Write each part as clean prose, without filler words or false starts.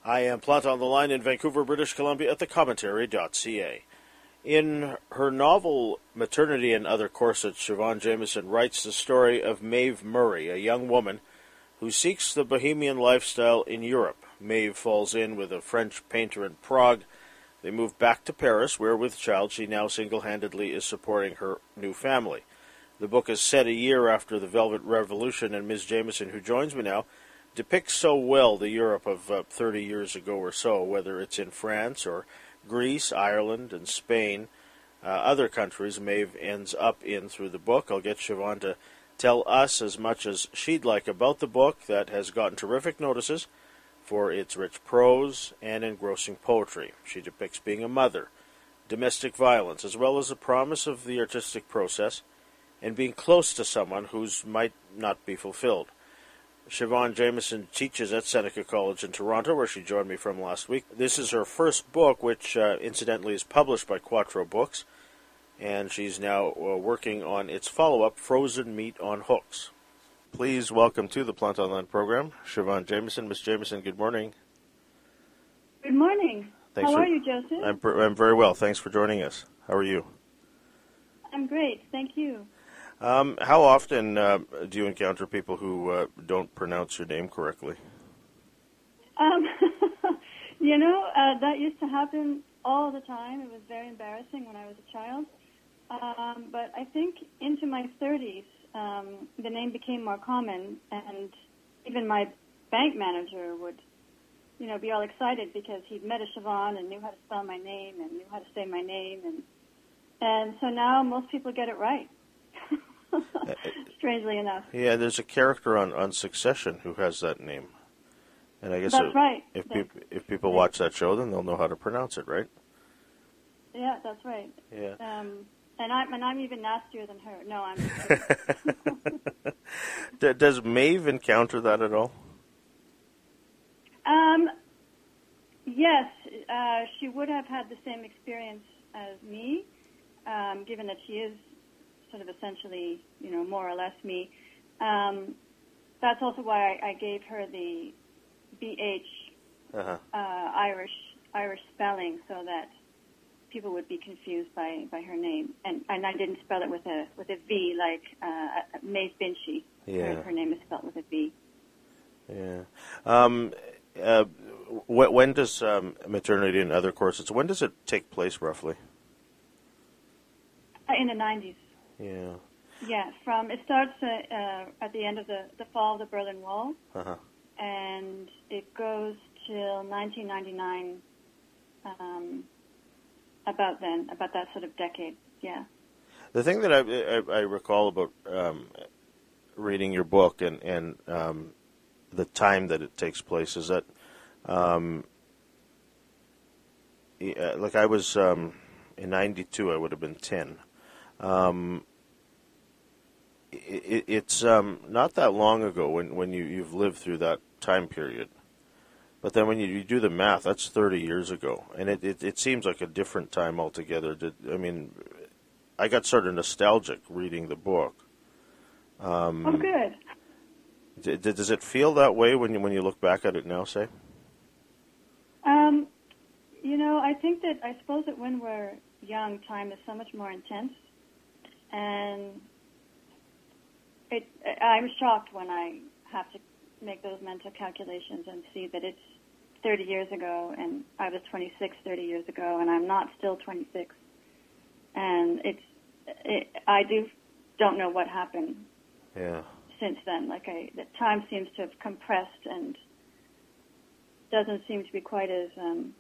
I am Plant on the Line in Vancouver, British Columbia at thecommentary.ca. In her novel Maternity and Other Corsets, Siobhan Jameson writes the story of Maeve Murray, a young woman who seeks the bohemian lifestyle in Europe. Maeve falls in with a French painter in Prague. They move back to Paris, where with child she now single-handedly is supporting her new family. The book is set a year after the Velvet Revolution, and Ms. Jameson, who joins me now, depicts so well the Europe of 30 years ago or so, whether it's in France or Greece, Ireland, and Spain, other countries Maeve ends up in through the book. I'll get Siobhan to tell us as much as she'd like about the book that has gotten terrific notices for its rich prose and engrossing poetry. She depicts being a mother, domestic violence, as well as the promise of the artistic process, and being close to someone whose might not be fulfilled. Siobhan Jameson teaches at Seneca College in Toronto, where she joined me from last week. This is her first book, which incidentally is published by Quattro Books, and she's now working on its follow-up, Frozen Meat on Hooks. Please welcome to the Plant on Land program, Siobhan Jameson. Ms. Jameson, good morning. Good morning. How are you, Joseph? I'm very well. Thanks for joining us. How are you? I'm great. Thank you. How often do you encounter people who don't pronounce your name correctly? That used to happen all the time. It was very embarrassing when I was a child. But I think into my 30s, the name became more common, and even my bank manager would, be all excited because he'd met a Siobhan and knew how to spell my name and knew how to say my name, and so now most people get it right. Strangely enough. Yeah, there's a character on Succession who has that name, and I guess that's right. If people watch that show, then they'll know how to pronounce it, right? Yeah, that's right. Yeah. And I'm even nastier than her. No, I'm. Does Maeve encounter that at all? Yes, she would have had the same experience as me, given that she is sort of essentially, more or less me. That's also why I gave her the BH Irish spelling, so that people would be confused by her name. And I didn't spell it with a V like Maeve Binchy. Yeah. Her name is spelled with a V. Yeah. When does Maternity and Other Corsets, when does it take place roughly? In the 90s. Yeah. Yeah, it starts at the end of the fall of the Berlin Wall, and it goes till 1999, about that sort of decade, yeah. The thing that I recall about reading your book and the time that it takes place is that, like I was, in 92, I would have been 10. It's not that long ago when you've lived through that time period. But then when you do the math, that's 30 years ago. And it seems like a different time altogether. I got sort of nostalgic reading the book. Good. Does it feel that way when you look back at it now, say? I suppose that when we're young, time is so much more intense. And I'm shocked when I have to make those mental calculations and see that it's 30 years ago, and I was 26 30 years ago, and I'm not still 26. And I don't know what happened. Yeah. Since then, the time seems to have compressed and doesn't seem to be quite as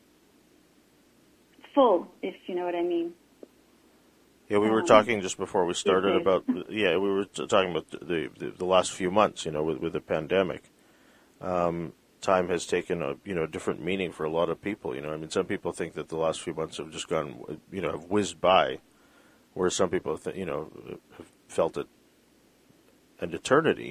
full, if you know what I mean. Yeah, we were talking just before we started about. Yeah, we were talking about the last few months. With the pandemic, time has taken a different meaning for a lot of people. Some people think that the last few months have just gone, have whizzed by, whereas some people have felt it an eternity.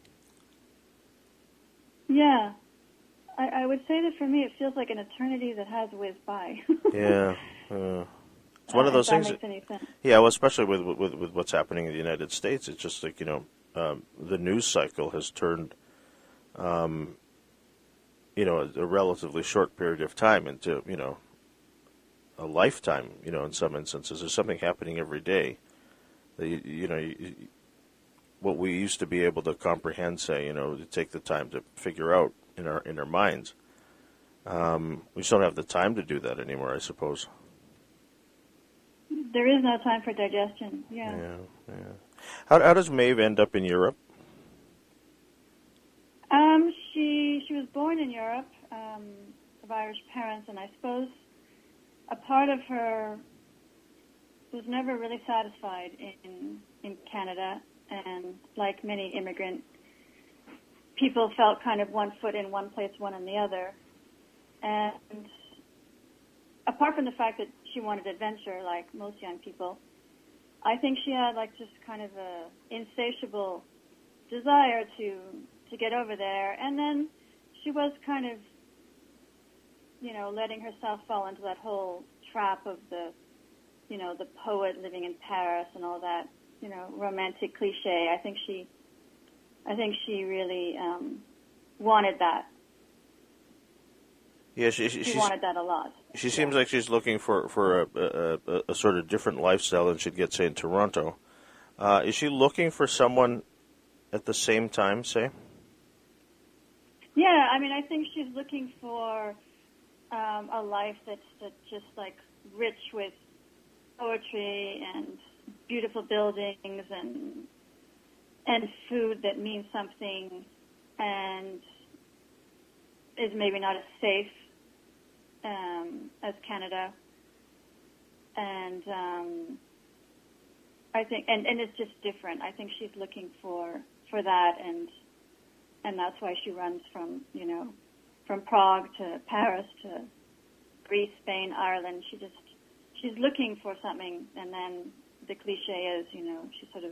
Yeah, I would say that for me, it feels like an eternity that has whizzed by. Yeah. It's one of those things. Makes any sense. Yeah, well, especially with what's happening in the United States, it's just like the news cycle has turned a relatively short period of time into, a lifetime, in some instances. There's something happening every day that, what we used to be able to comprehend, say, to take the time to figure out in our minds. We just don't have the time to do that anymore, I suppose. There is no time for digestion. Yeah. Yeah. How does Maeve end up in Europe? She was born in Europe of Irish parents, and I suppose a part of her was never really satisfied in Canada, and like many immigrant people, felt kind of one foot in one place, one in the other. And apart from the fact that she wanted adventure, like most young people, I think she had like just kind of a insatiable desire to get over there. And then she was kind of, letting herself fall into that whole trap of the poet living in Paris and all that, romantic cliche. I think she really wanted that. Yeah, she wanted that a lot. She seems like she's looking for a sort of different lifestyle than she'd get, say, in Toronto. Is she looking for someone at the same time, say? Yeah, I think she's looking for a life that's just like rich with poetry and beautiful buildings and food that means something and is maybe not as safe as Canada. And I think and it's just different. I think she's looking for that, and that's why she runs from Prague to Paris to Greece, Spain, Ireland. She's looking for something, and then the cliche is, she sort of,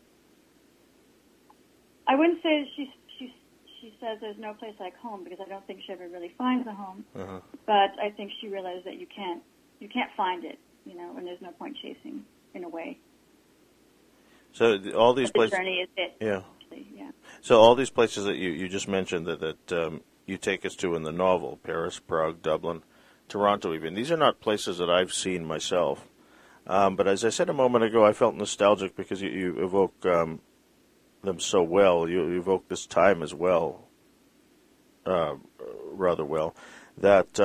I wouldn't say she says there's no place like home, because I don't think she ever really finds a home. Uh-huh. But I think she realized that you can't find it, and there's no point chasing, in a way. So all these places, the journey is it. Yeah. Yeah. So all these places that you just mentioned that you take us to in the novel, Paris, Prague, Dublin, Toronto even, these are not places that I've seen myself. But as I said a moment ago, I felt nostalgic because you evoke them so well. You evoke this time as well, rather well, that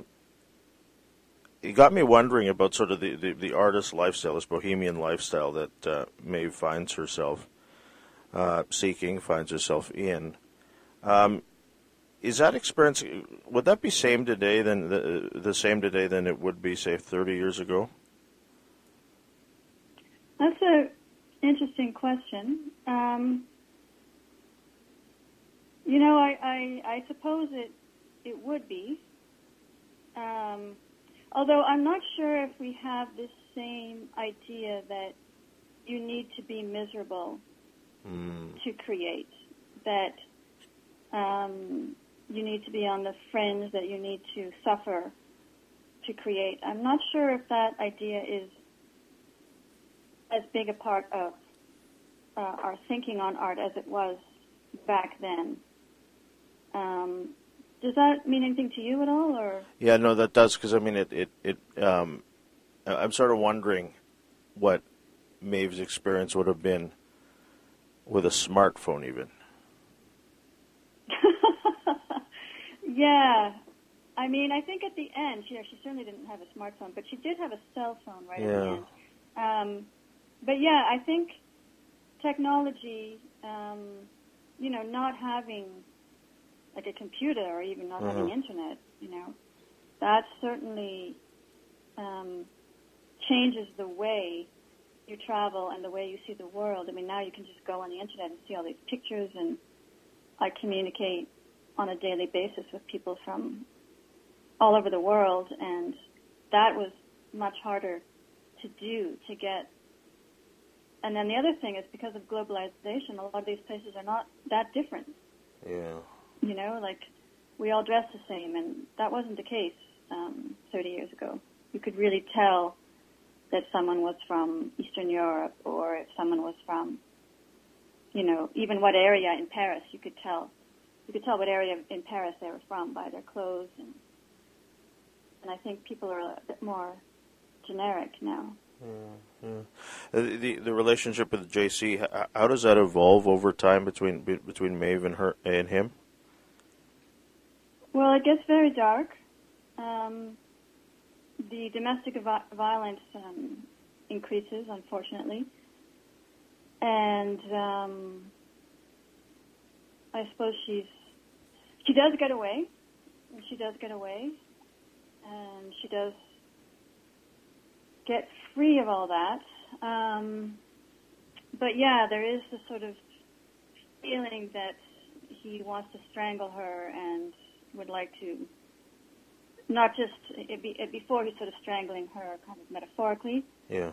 it got me wondering about sort of the artist lifestyle, this bohemian lifestyle that Maeve finds herself finds herself in. Is that experience, would that be same today than the same today than it would be, say, 30 years ago? That's an interesting question. I suppose it would be. Although I'm not sure if we have this same idea that you need to be miserable to create, that you need to be on the fringe, that you need to suffer to create. I'm not sure if that idea is as big a part of our thinking on art as it was back then. Does that mean anything to you at all, or? Yeah, no, that does, because I'm sort of wondering what Maeve's experience would have been with a smartphone, even. Yeah, I think at the end, she certainly didn't have a smartphone, but she did have a cell phone right at the end. But yeah, I think technology, not having like a computer or even not having internet, that certainly changes the way you travel and the way you see the world. Now you can just go on the internet and see all these pictures, and I communicate on a daily basis with people from all over the world, and that was much harder to do, to get. And then the other thing is, because of globalization, a lot of these places are not that different. Yeah. We all dress the same, and that wasn't the case 30 years ago. You could really tell that someone was from Eastern Europe, or if someone was from, even what area in Paris, you could tell you could tell what area in Paris they were from by their clothes, and I think people are a bit more generic now. The relationship with JC, how does that evolve over time between Maeve and her and him? Well, it gets very dark. The domestic violence increases, unfortunately, and I suppose she does get away, and she does get free of all that. But yeah, there is this sort of feeling that he wants to strangle her and would like to not just before he's sort of strangling her kind of metaphorically. Yeah.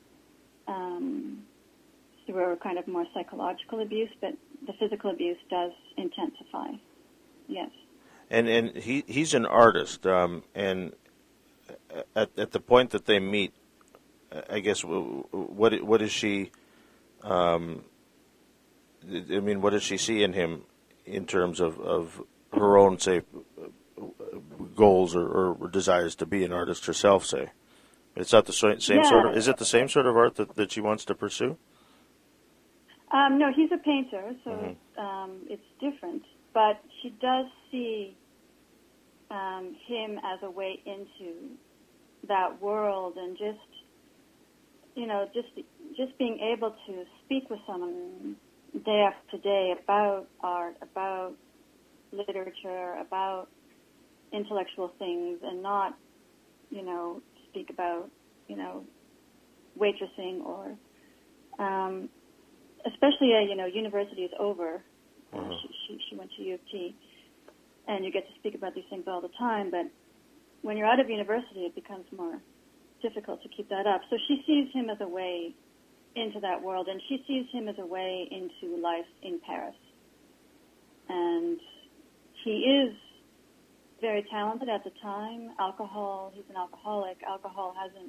Through kind of more psychological abuse, but the physical abuse does intensify. Yes. And he's an artist, and at the point that they meet, I guess what is she? I mean, what does she see in him in terms of her own, say, goals or desires to be an artist herself? Say, it's not the same sort of. Is it the same sort of art that she wants to pursue? No, he's a painter, so it's different. But she does see him as a way into that world, and just being able to speak with someone day after day about art, about literature, about intellectual things, and not, speak about, waitressing or, especially, university is over. She went to U of T, and you get to speak about these things all the time, but when you're out of university, it becomes more difficult to keep that up. So she sees him as a way into that world, and she sees him as a way into life in Paris. And he is very talented at the time. He's an alcoholic. Alcohol hasn't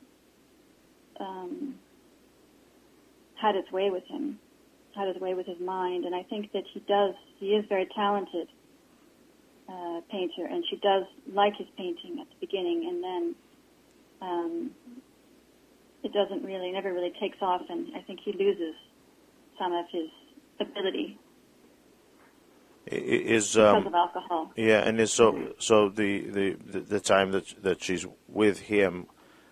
had its way with him, had its way with his mind, and I think that he is very talented painter, and she does like his painting at the beginning, and then it never really takes off, and I think he loses some of his ability because of alcohol. Yeah, and so the time that she's with him,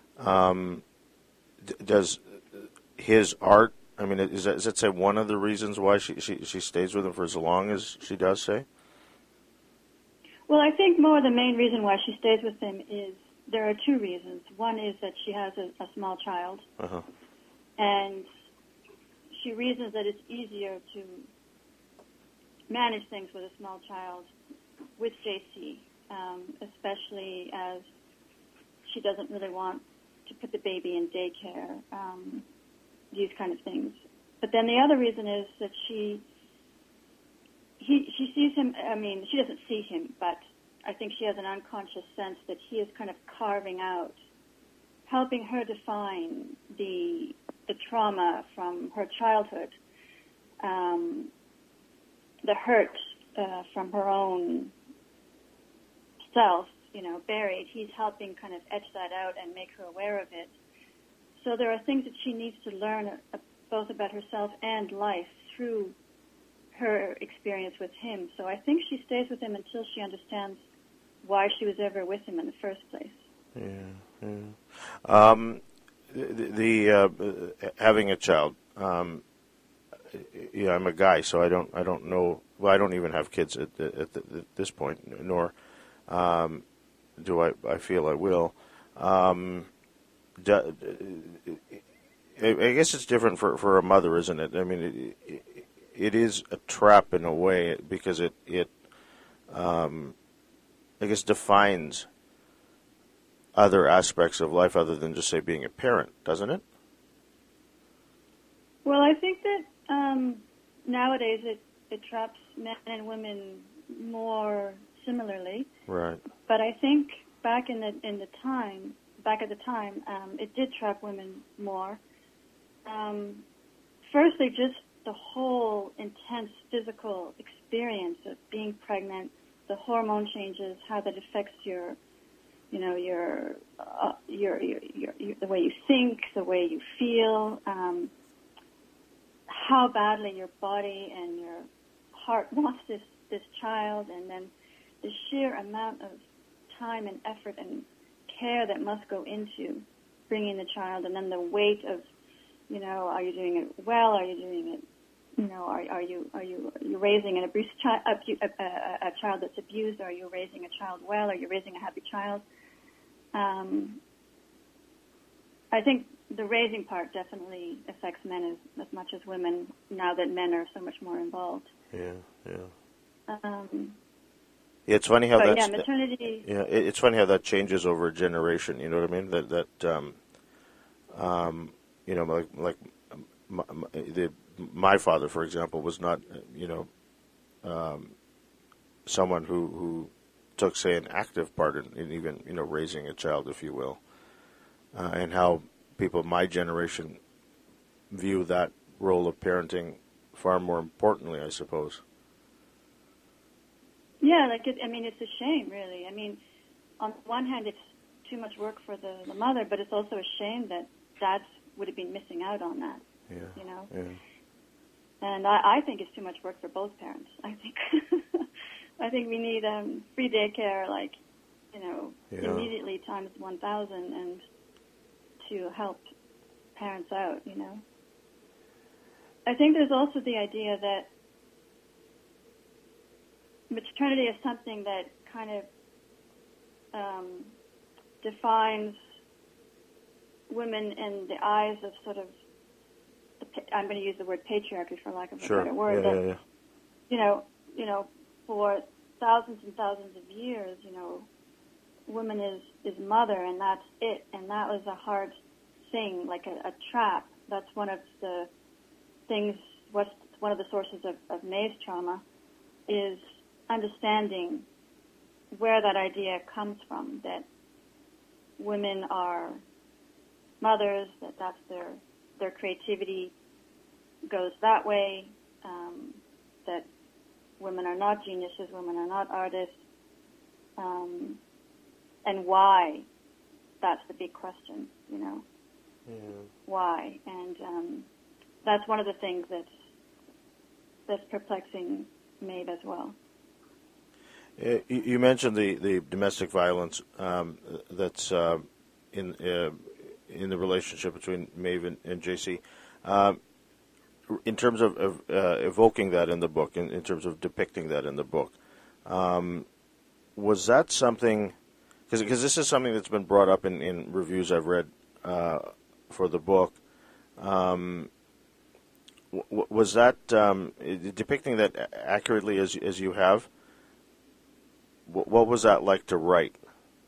does his art? I mean, is that say one of the reasons why she stays with him for as long as she does? Say. Well, I think more the main reason why she stays with him is there are two reasons. One is that she has a small child, and she reasons that it's easier to manage things with a small child with JC, especially as she doesn't really want to put the baby in daycare, these kind of things. But then the other reason is that she sees him, I mean, she doesn't see him, but I think she has an unconscious sense that he is kind of carving out, helping her define the trauma from her childhood, the hurt from her own self, buried. He's helping kind of etch that out and make her aware of it. So there are things that she needs to learn both about herself and life through her experience with him. So I think she stays with him until she understands why she was ever with him in the first place. Having a child. I'm a guy, so I don't know. Well, I don't even have kids at this point, nor do I feel I will. I guess it's different for a mother, isn't it? I mean, it is a trap in a way because it I guess defines other aspects of life other than just say being a parent, doesn't it? Well, I think that nowadays it traps men and women more similarly. Right. But I think back at the time, it did trap women more. Firstly, just the whole intense physical experience of being pregnant, the hormone changes, how that affects your the way you think, the way you feel, how badly your body and your heart wants this child, and then the sheer amount of time and effort and care that must go into bringing the child, and then the weight of, are you doing it well? Are you doing it, are you raising an abused child, a child that's abused? Are you raising a child well? Are you raising a happy child? I think the raising part definitely affects men as much as women, now that men are so much more involved. Yeah. It's funny how that's... maternity... Yeah, it's funny how that changes over a generation, you know what I mean? My father, for example, was not, someone who took, say, an active part in even, raising a child, if you will, and how people of my generation view that role of parenting far more importantly, I suppose. Yeah, it's a shame, really. I mean, on one hand, it's too much work for the mother, but it's also a shame that dads would have been missing out on that. Yeah. Yeah. And I think it's too much work for both parents. I think we need free daycare, immediately times 1,000, and to help parents out. I think there's also the idea that maternity is something that kind of defines women in the eyes of sort of, I'm going to use the word patriarchy for lack of a better word. For thousands and thousands of years, woman is mother, and that's it. And that was a hard thing, like a trap. That's one of the things, one of the sources of Maeve's trauma, is understanding where that idea comes from, that women are mothers, that's their creativity goes that way, that women are not geniuses, women are not artists, and why. That's the big question, Yeah. Why? And that's one of the things that's perplexing Maeve as well. You mentioned the domestic violence that's in the relationship between Maeve and JC. In terms of evoking that in the book, in terms of depicting that in the book, was that something? Because this is something that's been brought up in reviews I've read for the book. Was that depicting that accurately as you have? What was that like to write?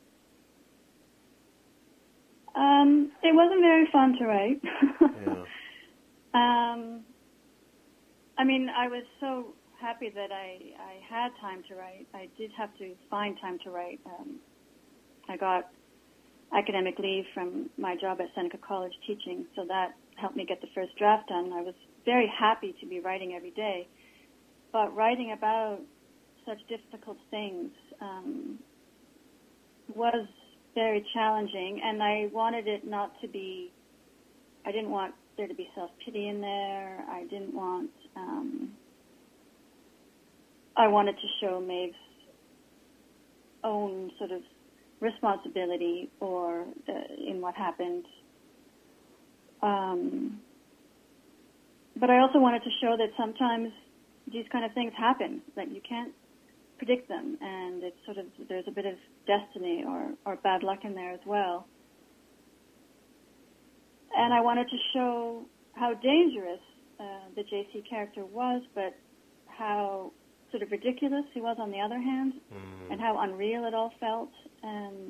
It wasn't very fun to write. Yeah. I was so happy that I had time to write. I did have to find time to write. I got academic leave from my job at Seneca College teaching, so that helped me get the first draft done. I was very happy to be writing every day, but writing about such difficult things was very challenging, and I wanted it not to be, I didn't want there to be self-pity in there. I didn't want, I wanted to show Maeve's own sort of responsibility in what happened. But I also wanted to show that sometimes these kind of things happen, that you can't predict them, and it's sort of, there's a bit of destiny or bad luck in there as well. And I wanted to show how dangerous the JC character was, but how sort of ridiculous he was on the other hand, and how unreal it all felt, and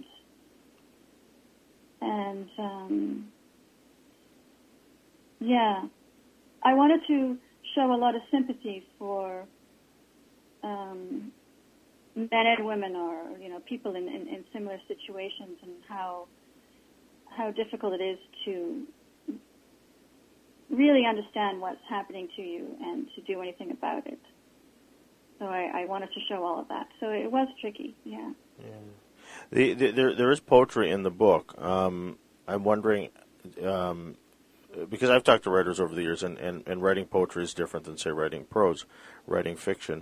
I wanted to show a lot of sympathy for men and women, or people in similar situations, and how difficult it is to really understand what's happening to you and to do anything about it. So I wanted to show all of that. So it was tricky, yeah. There is poetry in the book. I'm wondering, because I've talked to writers over the years, and writing poetry is different than, say, writing prose, writing fiction.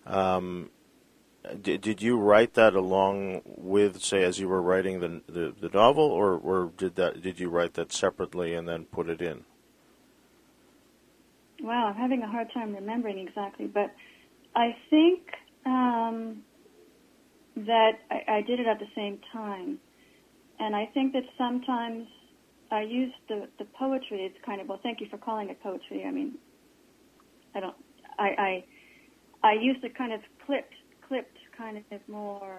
Did you write that along with, say, as you were writing the novel, or did you write that separately and then put it in? Wow, I'm having a hard time remembering exactly, but I think that I did it at the same time. And I think that sometimes I use the poetry. It's kind of, well, thank you for calling it poetry. I mean, I use the kind of clipped kind of more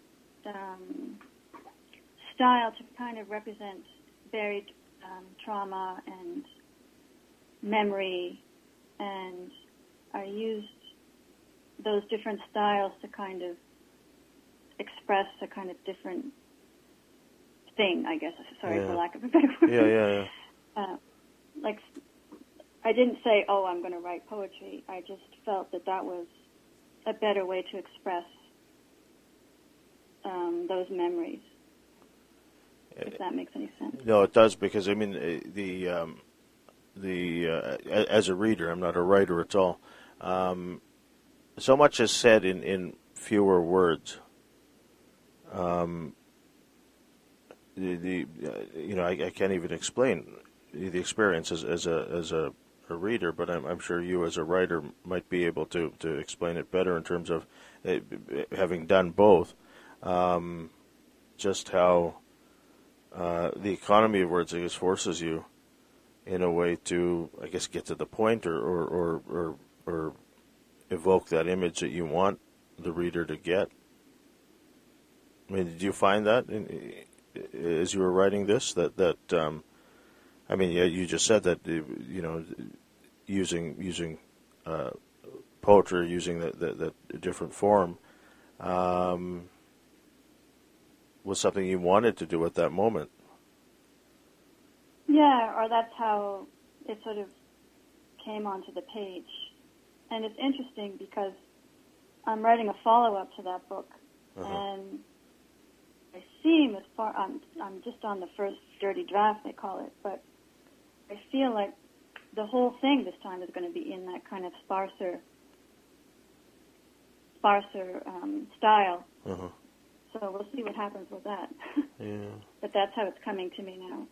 style to kind of represent buried trauma and memory, and I used those different styles to kind of express a kind of different thing, I guess. Sorry for lack of a better word. Yeah. Like, I didn't say, oh, I'm going to write poetry. I just felt that was a better way to express those memories, if that makes any sense. No, it does, because, I mean, as a reader, I'm not a writer at all, so much is said in fewer words. I can't even explain the experience as a reader, but I'm sure you as a writer might be able to explain it better in terms of having done both. Just how the economy of words, I guess, forces you in a way to, I guess, get to the point or evoke that image that you want the reader to get. I mean, did you find that as you were writing this? I mean, yeah, you just said that, using poetry, using that different form, was something you wanted to do at that moment. Yeah, or that's how it sort of came onto the page. And it's interesting because I'm writing a follow-up to that book, and I seem as far, I'm just on the first dirty draft, they call it, but I feel like the whole thing this time is going to be in that kind of sparser style. So we'll see what happens with that. Yeah. But that's how it's coming to me now.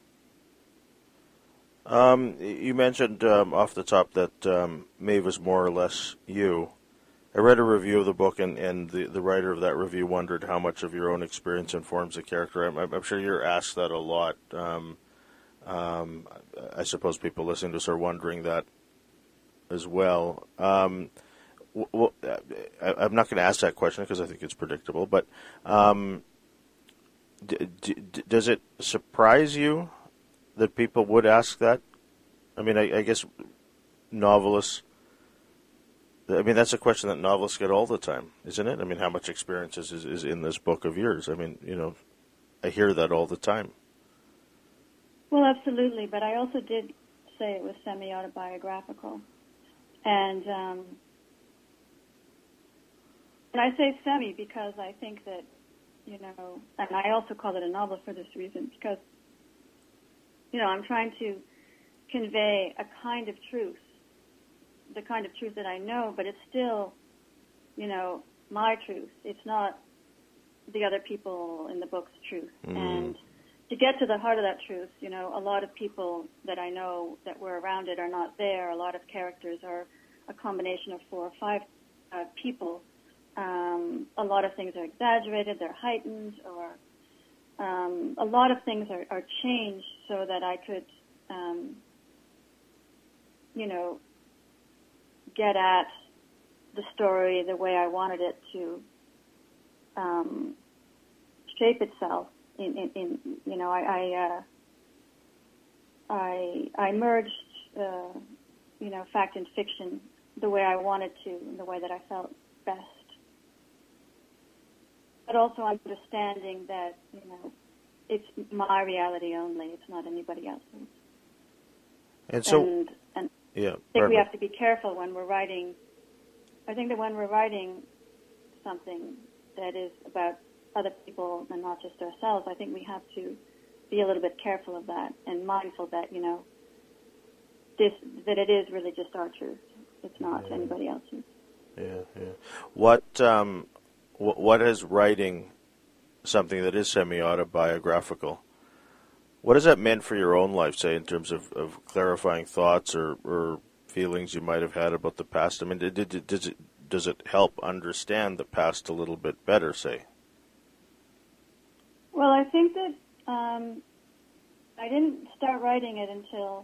You mentioned off the top that Maeve was more or less you. I read a review of the book, and the writer of that review wondered how much of your own experience informs the character. I'm sure you're asked that a lot. I suppose people listening to us are wondering that as well. I'm not going to ask that question because I think it's predictable, but does it surprise you that people would ask that? I mean, I guess novelists, I mean, that's a question that novelists get all the time, isn't it? I mean, how much experience is in this book of yours? I mean, I hear that all the time. Well, absolutely, but I also did say it was semi-autobiographical. And I say semi because I think that, and I also call it a novel for this reason, because, I'm trying to convey a kind of truth, the kind of truth that I know, but it's still, my truth. It's not the other people in the book's truth. And to get to the heart of that truth, a lot of people that I know that were around it are not there. A lot of characters are a combination of 4 or 5 people. A lot of things are exaggerated, they're heightened, or a lot of things are changed so that I could, get at the story the way I wanted it to shape itself. I merged, fact and fiction the way I wanted to, in the way that I felt best. But also understanding that, it's my reality only. It's not anybody else's. And so, and yeah, I think we have to be careful when we're writing. I think that when we're writing something that is about other people and not just ourselves, I think we have to be a little bit careful of that and mindful that, you know, that it is really just our truth. It's not anybody else's. Yeah. What is writing something that is semi-autobiographical? What has that meant for your own life, say, in terms of clarifying thoughts or feelings you might have had about the past? I mean, does it help understand the past a little bit better, say? Well, I think that I didn't start writing it until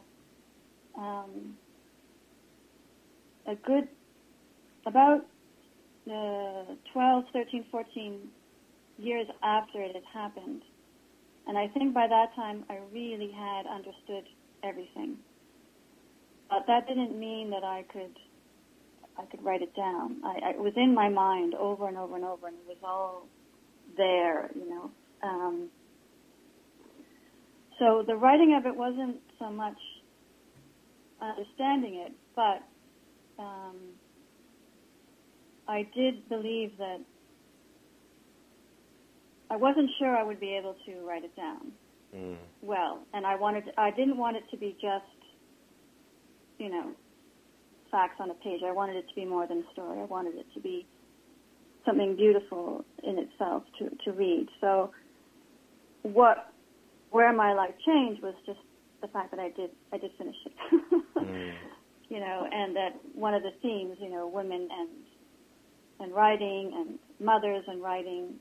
about 12, 13, 14 years after it had happened. And I think by that time I really had understood everything. But that didn't mean that I could write it down. It was in my mind over and over and over, and it was all there, you know. So the writing of it wasn't so much understanding it, but I did believe that I wasn't sure I would be able to write it down well, and I didn't want it to be just, you know, facts on a page. I wanted it to be more than a story. I wanted it to be something beautiful in itself to read. So where my life changed was just the fact that I did finish it. You know, and that one of the themes, you know, women and writing and mothers and writing,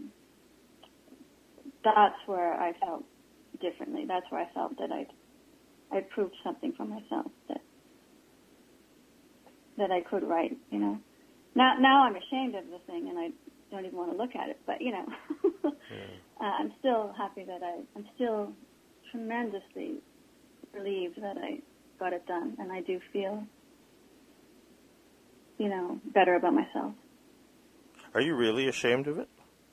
that's where I felt differently. That's where I felt that I'd proved something for myself, that I could write, you know. Now I'm ashamed of the thing, and I don't even want to look at it. But, you know, I'm still happy that I'm still tremendously relieved that I got it done, and I do feel, you know, better about myself. Are you really ashamed of it?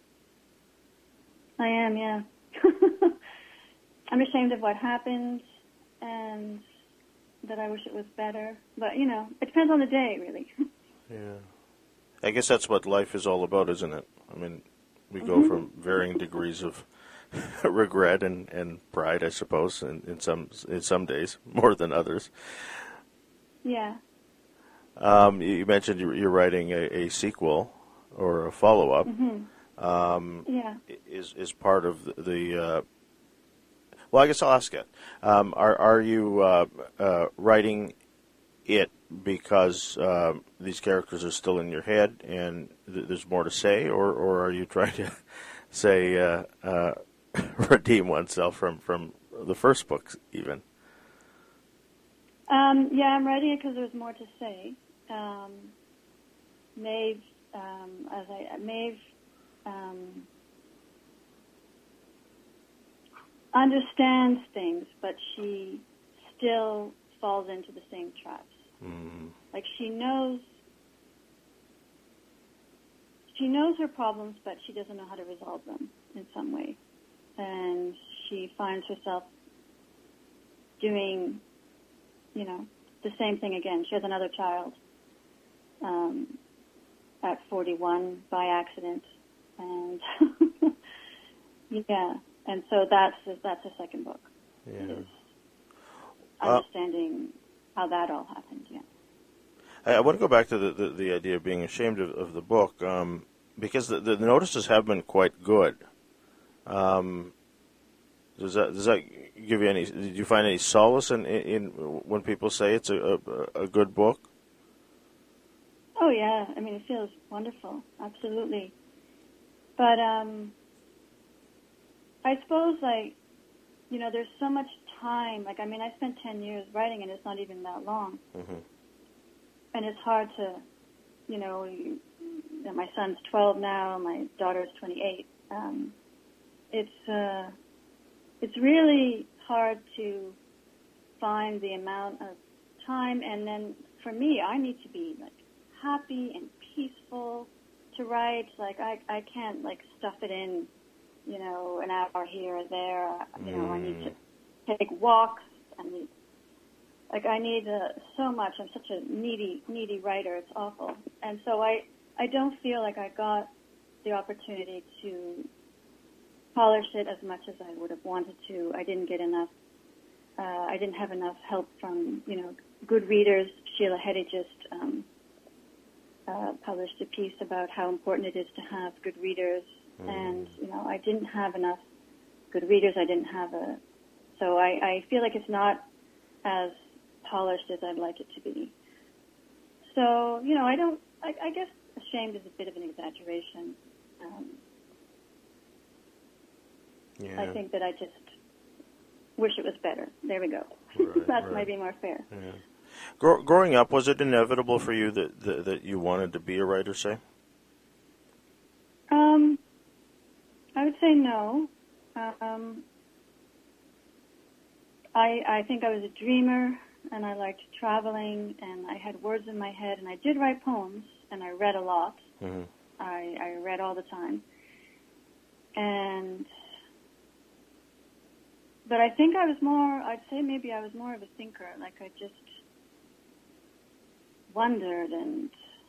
I am, yeah. I'm ashamed of what happened, and that I wish it was better. But, you know, it depends on the day, really. Yeah. I guess that's what life is all about, isn't it? I mean, we go from varying degrees of regret and pride, I suppose, in some days, more than others. Yeah. You mentioned you're writing a sequel or a follow-up. Yeah. Is part of the well, I guess I'll ask it. Are you writing it because these characters are still in your head and there's more to say, or are you trying to say redeem oneself from the first book even? Yeah, I'm writing it because there's more to say. Maeve understands things, but she still falls into the same traps. Like she knows her problems, but she doesn't know how to resolve them in some way. And she finds herself doing, you know, the same thing again. She has another child at 41 by accident, and yeah, and so that's the second book. Yeah. Is understanding how that all happened. Yeah. I want to go back to the idea of being ashamed of the book, because the notices have been quite good. Does that give you any? Did you find any solace in when people say it's a good book? Oh yeah, I mean it feels wonderful, absolutely. But I suppose, like, you know, there's so much time. Like, I mean, I spent 10 years writing, and it's not even that long. And it's hard to, you know, my son's 12 now, my daughter's 28. It's really hard to find the amount of time, and then for me, I need to be like happy and peaceful to write. Like I can't like stuff it in, you know, an hour here or there. You know, I need to take walks. I need like I need so much. I'm such a needy writer. It's awful. And so I don't feel like I got the opportunity to polish it as much as I would have wanted to. I didn't get enough. I didn't have enough help from, good readers. Sheila Heti just published a piece about how important it is to have good readers. And, I didn't have enough good readers. I didn't have so I feel like it's not as polished as I'd like it to be. So, I guess ashamed is a bit of an exaggeration. I think that I just wish it was better. There we go. That might be more fair. Yeah. Growing up, was it inevitable for you that you wanted to be a writer, say? I would say no. I think I was a dreamer, and I liked traveling, and I had words in my head, and I did write poems, and I read a lot. Mm-hmm. I read all the time. But I think I'd say maybe I was more of a thinker. Like I just wondered, and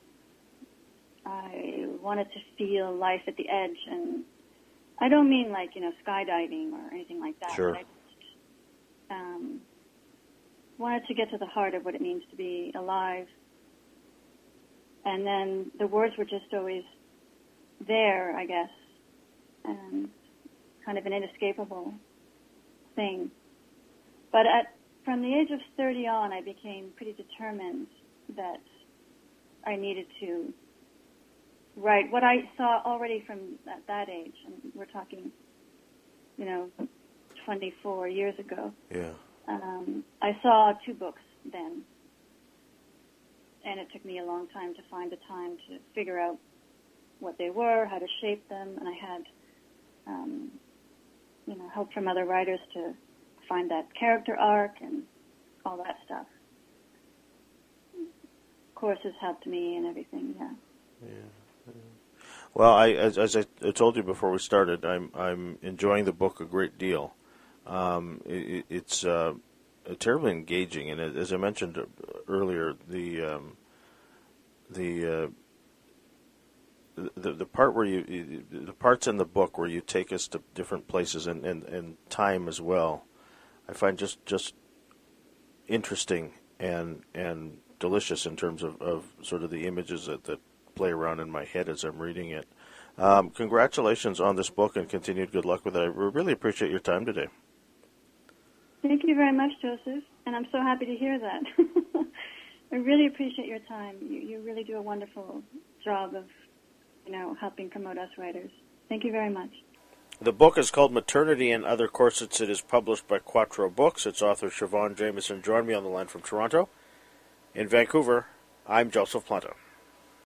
I wanted to feel life at the edge. And I don't mean like, skydiving or anything like that. Sure. But I just wanted to get to the heart of what it means to be alive. And then the words were just always there, I guess, and kind of an inescapable thing. But from the age of 30 on, I became pretty determined that I needed to write what I saw already from that age. And we're talking, 24 years ago. Yeah. I saw 2 books then, and it took me a long time to find the time to figure out what they were, how to shape them, and I had help from other writers to find that character arc and all that stuff. Courses helped me and everything, yeah. Well, as I told you before we started, I'm enjoying the book a great deal. It's terribly engaging, and as I mentioned earlier, the part where the parts in the book where you take us to different places and time as well, I find just interesting and delicious in terms of sort of the images that play around in my head as I'm reading it. Congratulations on this book and continued good luck with it. I really appreciate your time today. Thank you very much, Joseph, and I'm so happy to hear that. I really appreciate your time. You really do a wonderful job of helping promote us writers. Thank you very much. The book is called Maternity and Other Corsets. It is published by Quattro Books. Its author, Siobhan Jamieson, joined me on the line from Toronto. In Vancouver, I'm Joseph Planta.